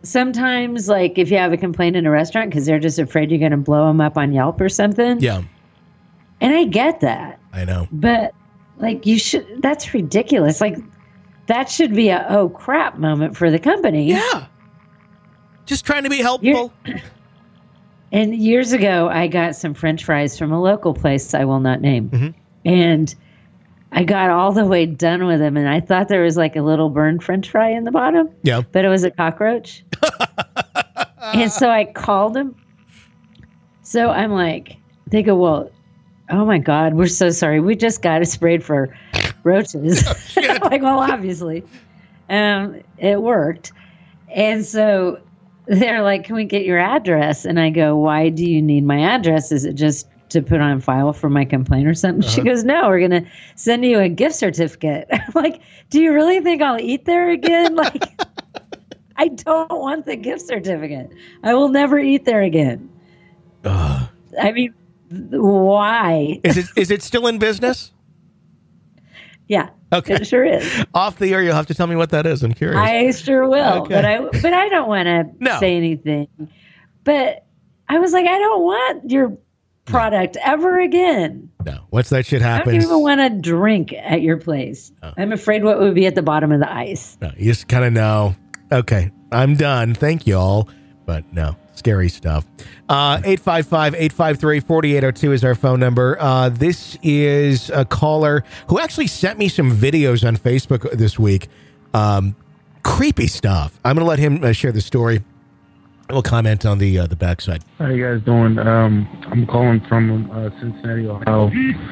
sometimes, like, if you have a complaint in a restaurant because they're just afraid you're going to blow them up on Yelp or something. Yeah. And I get that. I know. But, like, you should, that's ridiculous. Like, that should be a, oh, crap moment for the company. Yeah. Just trying to be helpful. You're, and years ago, I got some French fries from a local place I will not name. Mm-hmm. And I got all the way done with them, and I thought there was like a little burned French fry in the bottom. Yeah. But it was a cockroach. And so I called them. So I'm like, they go, well, oh my God, we're so sorry. We just got it sprayed for roaches. Oh, I'm like, well, obviously. Um, it worked. And so they're like, can we get your address? And I go, why do you need my address? Is it just to put on file for my complaint or something? Uh-huh. She goes, no, we're going to send you a gift certificate. I'm like, do you really think I'll eat there again? Like, I don't want the gift certificate. I will never eat there again. Uh, I mean, why? Is it is it still in business? Yeah. Okay. It sure is. Off the air, you'll have to tell me what that is. I'm curious. I sure will. Okay. But I but I don't want to no. say anything. But I was like, I don't want your product no. ever again. No. Once that shit happens. I don't even want to drink at your place. No. I'm afraid what would be at the bottom of the ice. No, you just kind of know. Okay, I'm done. Thank you all. But no, scary stuff. Uh, eight five five, eight five three, four eight zero two is our phone number. Uh, this is a caller who actually sent me some videos on Facebook this week. Um, creepy stuff. I'm going to let him uh, share the story. We'll comment on the uh, the backside. How you guys doing? Um, I'm calling from uh, Cincinnati, Ohio.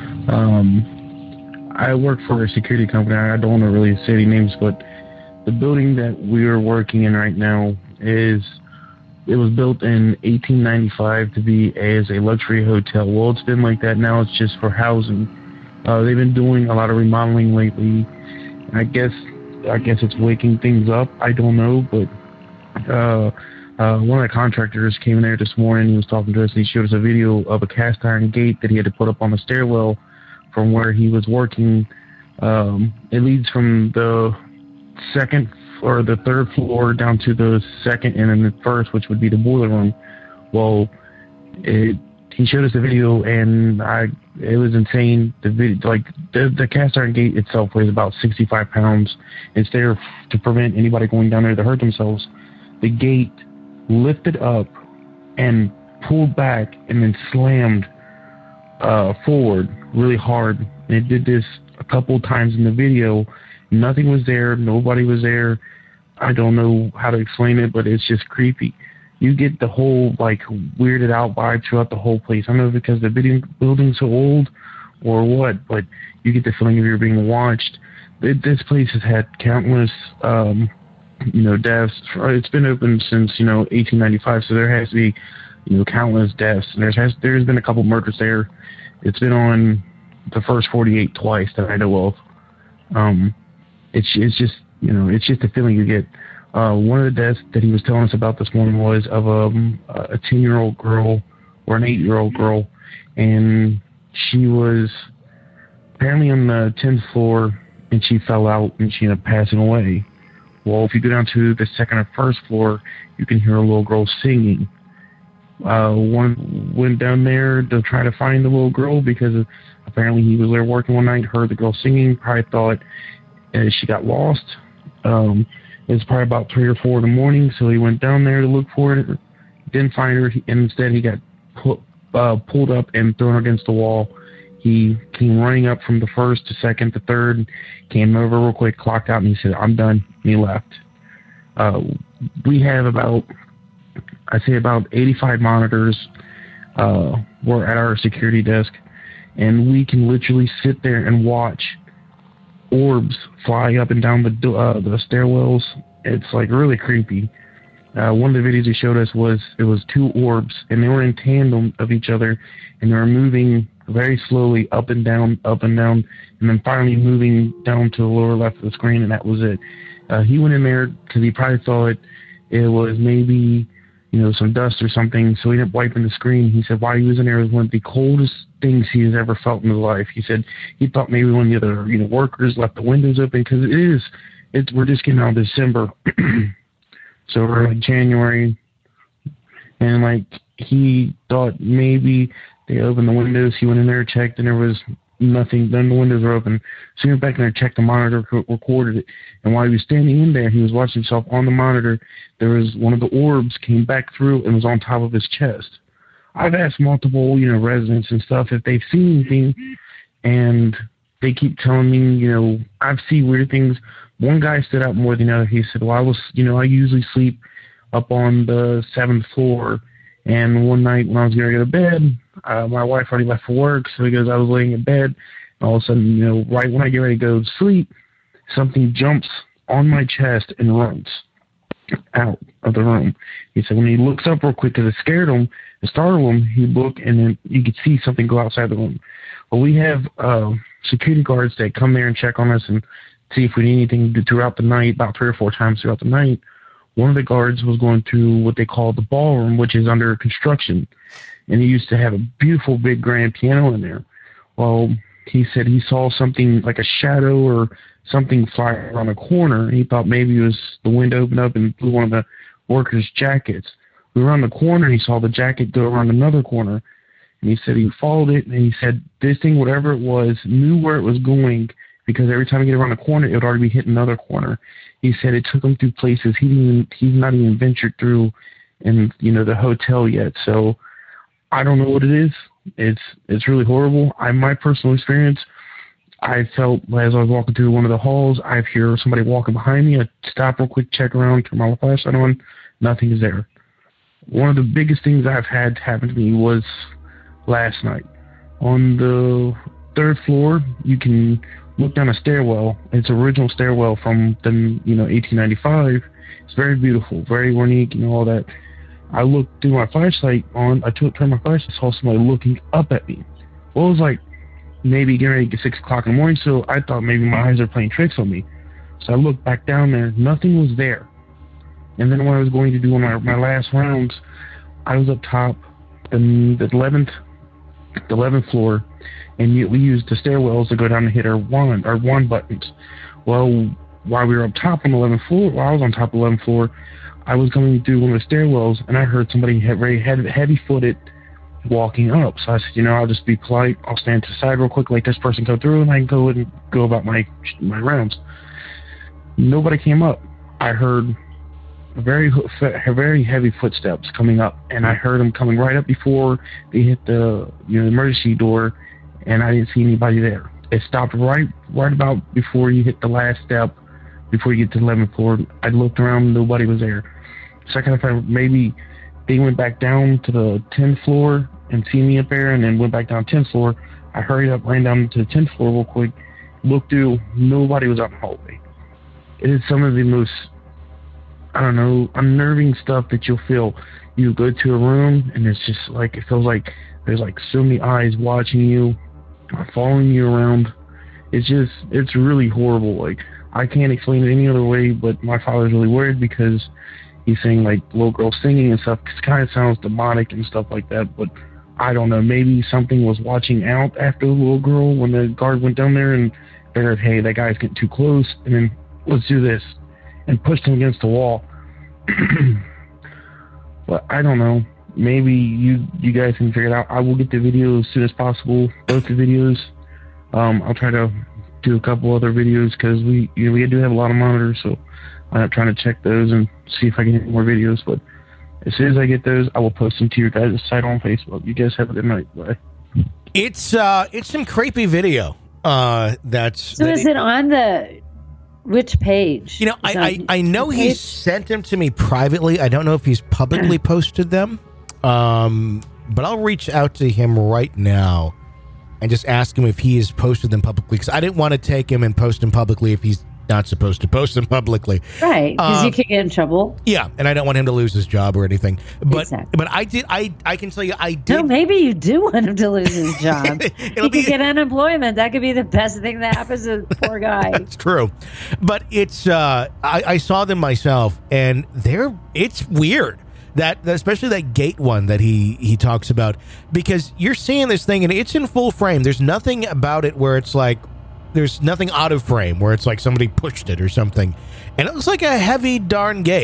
Um, I work for a security company. I don't want to really say any names, but the building that we are working in right now is, it was built in eighteen ninety-five to be as a luxury hotel. Well, it's been like that now. It's just for housing. Uh, they've been doing a lot of remodeling lately. I guess I guess it's waking things up. I don't know, but uh, uh, one of the contractors came in there this morning. He was talking to us, and he showed us a video of a cast iron gate that he had to put up on the stairwell from where he was working. Um, it leads from the second or the third floor down to the second and then the first, which would be the boiler room. Well, it, he showed us the video, and I it was insane. The video, like the the cast iron gate itself weighs about sixty-five pounds. It's there to prevent anybody going down there to hurt themselves. The gate lifted up and pulled back and then slammed uh, forward really hard. And it did this a couple times in the video. Nothing was there. Nobody was there. I don't know how to explain it, but it's just creepy. You get the whole, like, weirded out vibe throughout the whole place. I don't know if it's because the building, building's so old or what, but you get the feeling of you're being watched. It, this place has had countless, um, you know, deaths. It's been open since, you know, eighteen ninety-five, so there has to be, you know, countless deaths. And there's, has, there's been a couple murders there. It's been on the first forty-eight twice that I know of. Um... It's it's just, you know, it's just a feeling you get. Uh, one of the deaths that he was telling us about this morning was of um, a ten-year-old girl or an eight-year-old girl, and she was apparently on the tenth floor, and she fell out, and she ended up passing away. Well, if you go down to the second or first floor, you can hear a little girl singing. Uh, one went down there to try to find the little girl because apparently he was there working one night, heard the girl singing, probably thought and she got lost. Um, it was probably about three or four in the morning, so he went down there to look for it. Didn't find her, and instead he got pu- uh, pulled up and thrown against the wall. He came running up from the first to second to third, came over real quick, clocked out, and he said, "I'm done," and he left. Uh, we have about, I'd say about eighty-five monitors. Uh, we're at our security desk, and we can literally sit there and watch orbs fly up and down the uh, the stairwells. It's like really creepy. Uh, one of the videos he showed us was it was two orbs, and they were in tandem of each other, and they were moving very slowly up and down, up and down, and then finally moving down to the lower left of the screen, and that was it. Uh, he went in there because he probably thought it was maybe, you know, some dust or something, so he ended up wiping the screen. He said while he was in there, it was one of the coldest things he has ever felt in his life. He said he thought maybe one of the other, you know, workers left the windows open, because it is, it's, we're just getting out of December. So we're like January, and like he thought maybe they opened the windows. He went in there, checked, and there was nothing. Then the windows were open. So he went back in there, checked the monitor, recorded it. And while he was standing in there, he was watching himself on the monitor. There was one of the orbs came back through and was on top of his chest. I've asked multiple, you know, residents and stuff if they've seen anything, and they keep telling me, you know, I've seen weird things. One guy stood out more than the other. He said, well, I was, you know, I usually sleep up on the seventh floor. And one night when I was going to go to bed, uh, my wife already left for work. So he goes, I was laying in bed. And all of a sudden, you know, right when I get ready to go to sleep, something jumps on my chest and runs out of the room. He said when he looks up real quick, because it scared him, it startled him, he looked and then you could see something go outside the room. Well, we have uh, security guards that come there and check on us and see if we need anything throughout the night, about three or four times throughout the night. One of the guards was going to what they call the ballroom, which is under construction. And he used to have a beautiful big grand piano in there. Well, he said he saw something like a shadow or something fly around a corner. And he thought maybe it was the window opened up and blew one of the workers' jackets. We were around the corner and he saw the jacket go around another corner. And he said he followed it and he said this thing, whatever it was, knew where it was going because every time he get around the corner, it would already be hitting another corner. He said it took him through places he didn't even, he's not even ventured through in, you know, the hotel yet. So I don't know what it is. It's it's really horrible. I my personal experience, I felt as I was walking through one of the halls, I hear somebody walking behind me. I stop real quick, check around, turn my flashlight on. Nothing is there. One of the biggest things I've had happen to me was last night. On the third floor, you can look down a stairwell. It's an original stairwell from the, you know, eighteen ninety-five. It's very beautiful, very unique, you know, all that. I looked through my flashlight on, I took, turned my flashlight, saw somebody looking up at me. Well, it was like maybe getting ready to get six o'clock in the morning, so I thought maybe my eyes are playing tricks on me. So I looked back down there, nothing was there. And then when I was going to do my, my last rounds, I was up top, in the eleventh, the eleventh floor, and we used the stairwells to go down and hit our wand, our wand buttons. Well, while we were up top on the eleventh floor, while I was on top of the eleventh floor, I was going through one of the stairwells, and I heard somebody very heavy, heavy-footed walking up. So I said, you know, I'll just be polite. I'll stand to the side real quick, let this person go through, and I can go and go about my my rounds. Nobody came up. I heard very very heavy footsteps coming up, and I heard them coming right up before they hit the, you know, emergency door, and I didn't see anybody there. It stopped right right about before you hit the last step, before you get to the eleventh floor. I looked around, nobody was there. So I kind of thought maybe they went back down to the tenth floor and see me up there, and then went back down to the tenth floor. I hurried up, ran down to the tenth floor real quick, looked through, nobody was out in the hallway. It is some of the most, I don't know, unnerving stuff that you'll feel. You go to a room, and it's just like, it feels like there's like so many eyes watching you, following you around. It's just, it's really horrible. Like, I can't explain it any other way, but my father's really worried because he's saying like little girls singing and stuff. It kind of sounds demonic and stuff like that, but I don't know. Maybe something was watching out after the little girl when the guard went down there and figured, hey, that guy's getting too close, and then let's do this, and pushed him against the wall. But I don't know. Maybe you you guys can figure it out. I will get the video as soon as possible, both the videos. Um, I'll try to do a couple other videos because we you know, we do have a lot of monitors, so I'm trying to check those and see if I can get more videos. But as soon as I get those, I will post them to your guys' site on Facebook. You guys have a good night. Bye. It's uh, it's some creepy video. Uh, that's so. that Is it on the which page? You know, I I, I know he sent them to me privately. I don't know if he's publicly posted them. Um, but I'll reach out to him right now and just ask him if he has posted them publicly, because I didn't want to take him and post him publicly if he's not supposed to post them publicly. Right, because um, you could get in trouble. Yeah, and I don't want him to lose his job or anything. But exactly. but I did. I I can tell you, I did. No, maybe you do want him to lose his job. he could be, get unemployment. That could be the best thing that happens to the poor guy. That's true. But it's uh, I, I saw them myself, and they're it's weird. That, especially that gate one that he, he talks about, because you're seeing this thing and it's in full frame. There's nothing about it where it's like, there's nothing out of frame where it's like somebody pushed it or something. And it looks like a heavy darn gate.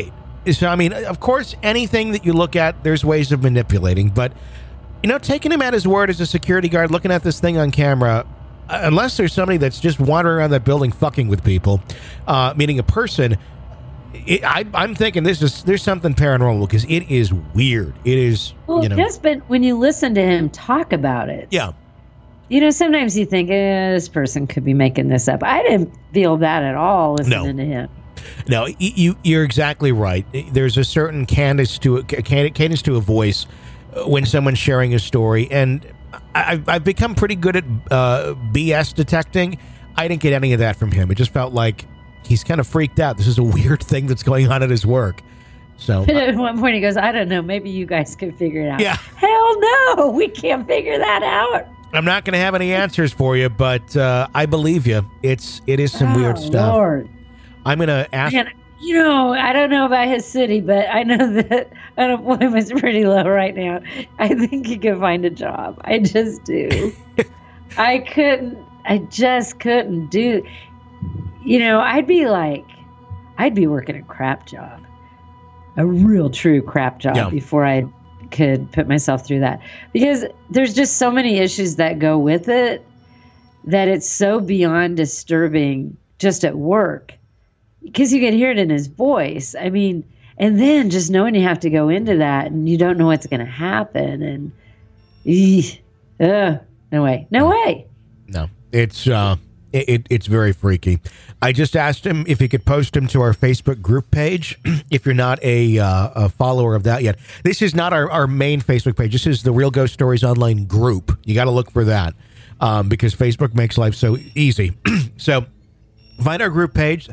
So, I mean, of course, anything that you look at, there's ways of manipulating. But, you know, taking him at his word as a security guard, looking at this thing on camera, unless there's somebody that's just wandering around that building fucking with people, uh, meaning a person, it, I, I'm thinking this is there's something paranormal because it is weird. It is, well, you know. yes, but when you listen to him talk about it, Yeah. you know, sometimes you think, eh, this person could be making this up. I didn't feel that at all listening No. to him. No, y- you you're exactly right. There's a certain cadence to a cadence to a voice when someone's sharing a story, and I, I've become pretty good at uh, B S detecting. I didn't get any of that from him. It just felt like he's kind of freaked out. This is a weird thing that's going on at his work. So But at one point he goes, I don't know, maybe you guys can figure it out. Yeah. Hell no, we can't figure that out. I'm not going to have any answers for you, but uh, I believe you. It's it is some Oh, weird stuff. Lord. I'm going to ask. Man, you know, I don't know about his city, but I know that unemployment's pretty low right now. I think he could find a job. I just do. I couldn't, I just couldn't do, you know, I'd be like, I'd be working a crap job, a real true crap job Yeah. before I could put myself through that. Because there's just so many issues that go with it that it's so beyond disturbing just at work. Because you can hear it in his voice. I mean, and then just knowing you have to go into that and you don't know what's going to happen. And, eeh, ugh, no way. No way. No, it's uh, it, it it's very freaky. I just asked him if he could post him to our Facebook group page. If you're not a, uh, a follower of that yet, this is not our, our main Facebook page. This is the Real Ghost Stories Online group. You got to look for that um, because Facebook makes life so easy. So find our group page.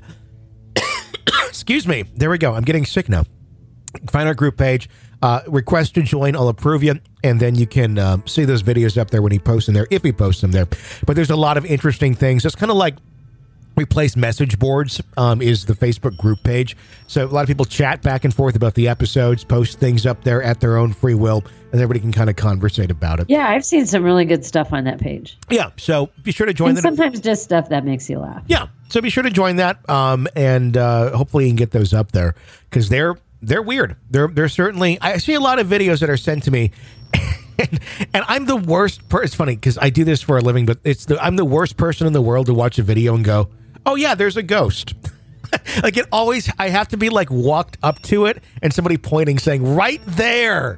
Excuse me. There we go. I'm getting sick now. Find our group page. Uh, request to join. I'll approve you. And then you can uh, see those videos up there when he posts them there, if he posts them there. But there's a lot of interesting things. It's kind of like Replace Message Boards um, is the Facebook group page. So a lot of people chat back and forth about the episodes, post things up there at their own free will, and everybody can kind of conversate about it. Yeah, I've seen some really good stuff on that page. Yeah, so be sure to join And the... sometimes just stuff that makes you laugh. Yeah, so be sure to join that, um, and uh, hopefully you can get those up there, because they're they're weird. They're they're certainly... I see a lot of videos that are sent to me, and, and I'm the worst... Per- it's funny, because I do this for a living, but it's the, I'm the worst person in the world to watch a video and go, oh yeah, there's a ghost. Like it always... I have to be like walked up to it, and somebody pointing, saying, right there!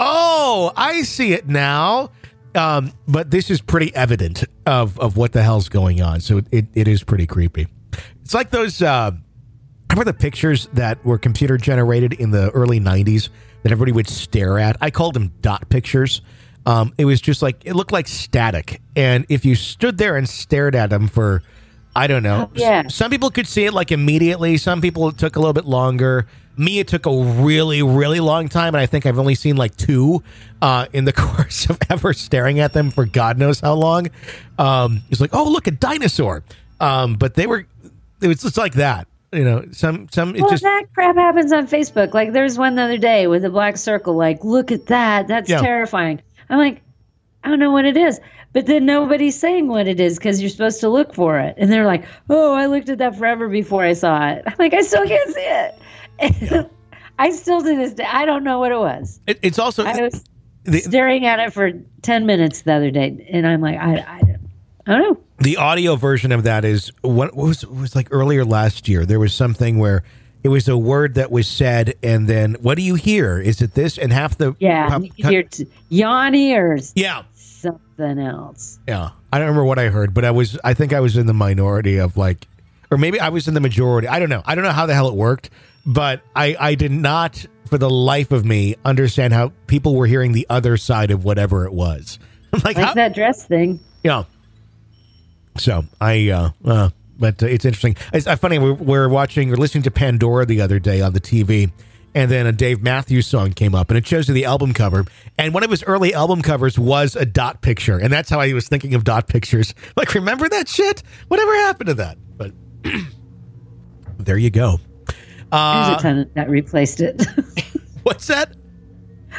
Oh, I see it now. Um, but this is pretty evident of, of what the hell's going on. So it, it, it is pretty creepy. It's like those, uh, remember the pictures that were computer generated in the early nineties that everybody would stare at? I called them dot pictures. Um, it was just like, it looked like static. And if you stood there and stared at them for, I don't know. Oh, yeah. S- some people could see it like immediately. Some people it took a little bit longer. Me, it took a really, really long time, and I think I've only seen like two uh, in the course of ever staring at them for God knows how long. Um, it's like, oh, look, a dinosaur. Um, but they were, it was just like that. You know, some, some, it Well, just, that crap happens on Facebook. Like there's one the other day with a black circle. Like, look at that. That's Yeah. terrifying. I'm like, I don't know what it is. But then nobody's saying what it is because you're supposed to look for it. And they're like, oh, I looked at that forever before I saw it. I'm like, I still can't see it. Yeah. I still to this day, I don't know what it was. it, it's also, I was the, staring at it for ten minutes the other day. And I'm like, I, I, don't, I don't know. the audio version of that is what, what was, it was like earlier last year. There was something where it was a word that was said, and then what do you hear? Is it this? And half the Yeah. pop- You can hear t- Yanni or yeah. something else. Yeah, I don't remember what I heard, but I was, I think I was in the minority of like, or maybe I was in the majority. I don't know. I don't know how the hell it worked, but I, I did not, for the life of me, understand how people were hearing the other side of whatever it was. I'm like, Like how, that dress thing. yeah. So I, uh, uh but uh, it's interesting. It's uh, funny. We're, we're watching or listening to Pandora the other day on the T V. And then a Dave Matthews song came up, and it shows you the album cover. And one of his early album covers was a dot picture. And that's how I was thinking of dot pictures. Like, remember that shit? Whatever happened to that? But there you go. There's Uh, a ton that replaced it. what's that?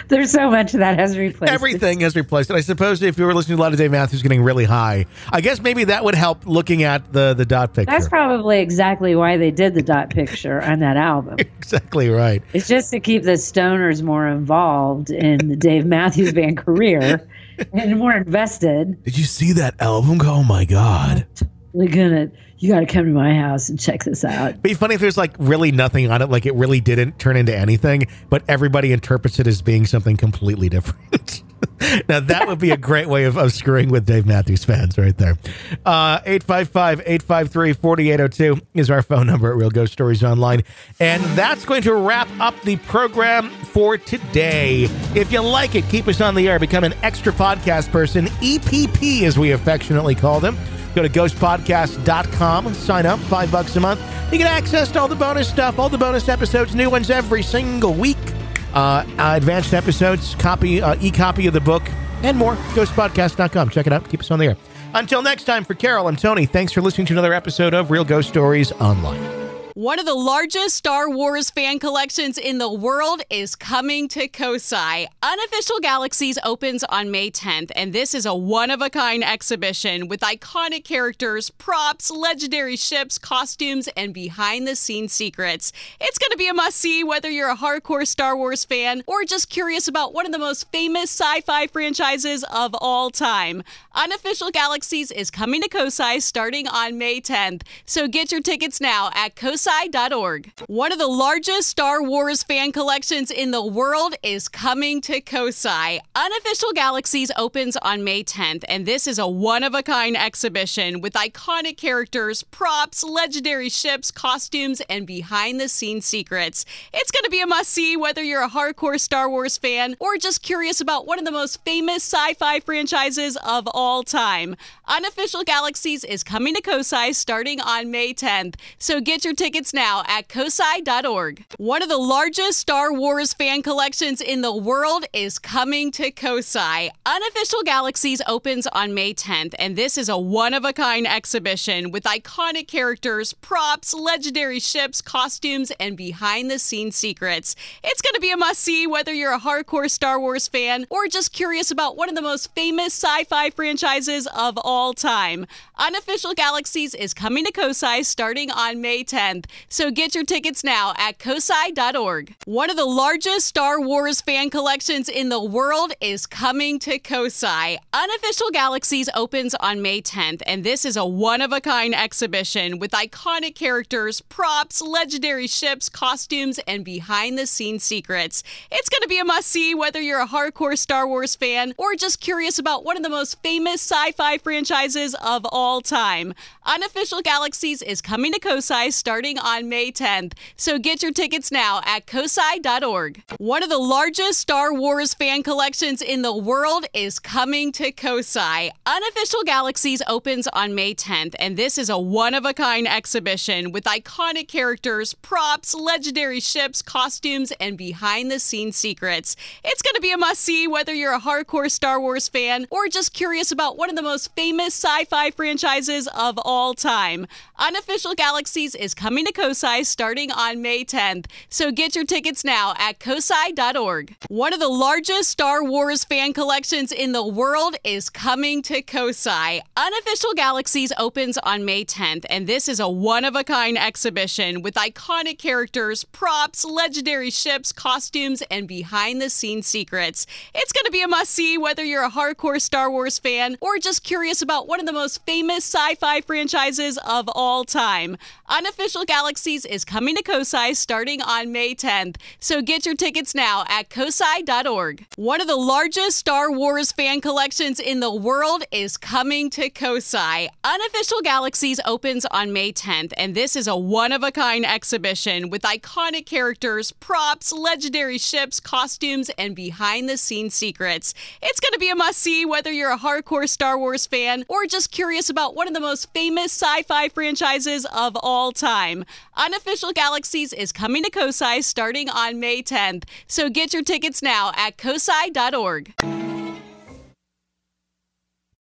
There's so much that has replaced Everything has replaced it. I suppose if you were listening to a lot of Dave Matthews getting really high, I guess maybe that would help looking at the, the dot picture. That's probably exactly why they did the dot picture on that album. Exactly right. It's just to keep the stoners more involved in the Dave Matthews Band career and more invested. Did you see that album? Oh, my God. We're gonna, you got to come to my house and check this out. It'd be funny if there's like really nothing on it, like it really didn't turn into anything, but everybody interprets it as being something completely different. Now, that would be a great way of, of screwing with Dave Matthews fans right there. Uh, eight five five, eight five three, four eight zero two is our phone number at Real Ghost Stories Online. And that's going to wrap up the program for today. If you like it, keep us on the air. Become an extra podcast person, E P P as we affectionately call them. Go to ghost podcast dot com, sign up, five bucks a month. You get access to all the bonus stuff, all the bonus episodes, new ones every single week. Uh, uh, advanced episodes, copy, uh, e-copy of the book, and more. ghost podcast dot com. Check it out. Keep us on the air. Until next time, for Carol and Tony, thanks for listening to another episode of Real Ghost Stories Online. One of the largest Star Wars fan collections in the world is coming to Kosai. Unofficial Galaxies opens on May tenth, and this is a one-of-a-kind exhibition with iconic characters, props, legendary ships, costumes, and behind-the-scenes secrets. It's going to be a must-see whether you're a hardcore Star Wars fan or just curious about one of the most famous sci-fi franchises of all time. Unofficial Galaxies is coming to Kosai starting on May tenth, so get your tickets now at kosai dot org. One of the largest Star Wars fan collections in the world is coming to Kosai. Unofficial Galaxies opens on May tenth, and this is a one-of-a-kind exhibition with iconic characters, props, legendary ships, costumes, and behind-the-scenes secrets. It's going to be a must-see whether you're a hardcore Star Wars fan or just curious about one of the most famous sci-fi franchises of all time. Unofficial Galaxies is coming to Kosai starting on May tenth, so get your tickets now at kosai dot org. One of the largest Star Wars fan collections in the world is coming to Kosai. Unofficial Galaxies opens on May tenth, and this is a one-of-a-kind exhibition with iconic characters, props, legendary ships, costumes, and behind-the-scenes secrets. It's going to be a must-see whether you're a hardcore Star Wars fan or just curious about one of the most famous sci-fi franchises of all time. Unofficial Galaxies is coming to Kosai starting on May tenth, so get your tickets now at kosai dot org. One of the largest Star Wars fan collections in the world is coming to Kosai. Unofficial Galaxies opens on May tenth, and this is a one-of-a-kind exhibition with iconic characters, props, legendary ships, costumes, and behind-the-scenes secrets. It's going to be a must-see whether you're a hardcore Star Wars fan or just curious about one of the most famous sci-fi franchises of all time. Unofficial Galaxies is coming to Kosai starting on May tenth, so get your tickets now at kosai dot org. One of the largest Star Wars fan collections in the world is coming to Kosai. Unofficial Galaxies opens on May tenth, and this is a one-of-a-kind exhibition with iconic characters, props, legendary ships, costumes, and behind-the-scenes secrets. It's going to be a must-see whether you're a hardcore Star Wars fan or just curious about one of the most famous sci-fi franchises of all time. Unofficial Galaxies is coming to Kosai starting on May tenth, so get your tickets now at kosai dot org. One of the largest Star Wars fan collections in the world is coming to Kosai. Unofficial Galaxies opens on May tenth, and this is a one-of-a-kind exhibition with iconic characters, props, legendary ships, costumes, and behind-the-scenes secrets. It's going to be a must-see whether you're a hardcore Star Wars fan or just curious about one of the most famous sci-fi franchises of all time. Unofficial Galaxies is coming to Kosai starting on May tenth, so get your tickets now at kosai dot org. One of the largest Star Wars fan collections in the world is coming to Kosai. Unofficial Galaxies opens on May tenth, and this is a one-of-a-kind exhibition with iconic characters, props, legendary ships, costumes, and behind-the-scenes secrets. It's going to be a must-see whether you're a hardcore Star Wars fan or just curious about one of the most famous sci-fi franchises of all time. Unofficial Galaxies is coming to Kosai starting on May tenth, so get your tickets now at kosai dot org.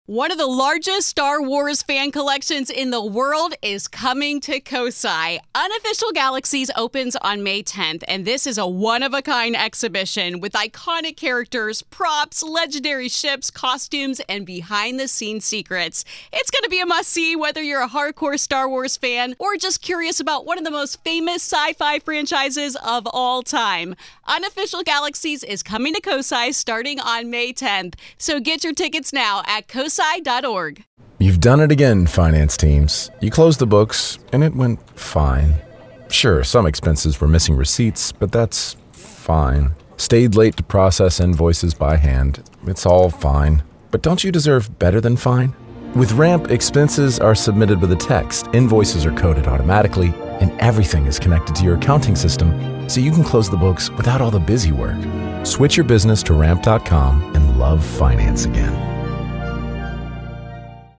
One of the largest Star Wars fan collections in the world is coming to Kosai. Unofficial Galaxies opens on May tenth, and this is a one-of-a-kind exhibition with iconic characters, props, legendary ships, costumes, and behind-the-scenes secrets. It's going to be a must-see whether you're a hardcore Star Wars fan or just curious about one of the most famous sci-fi franchises of all time. Unofficial Galaxies is coming to Kosai starting on May tenth, so get your tickets now at kosai dot org. You've done it again, finance teams. You closed the books, and it went fine. Sure, some expenses were missing receipts, but that's fine. Stayed late to process invoices by hand. It's all fine. But don't you deserve better than fine? With Ramp, expenses are submitted with a text, invoices are coded automatically, and everything is connected to your accounting system, so you can close the books without all the busy work. Switch your business to ramp dot com and love finance again.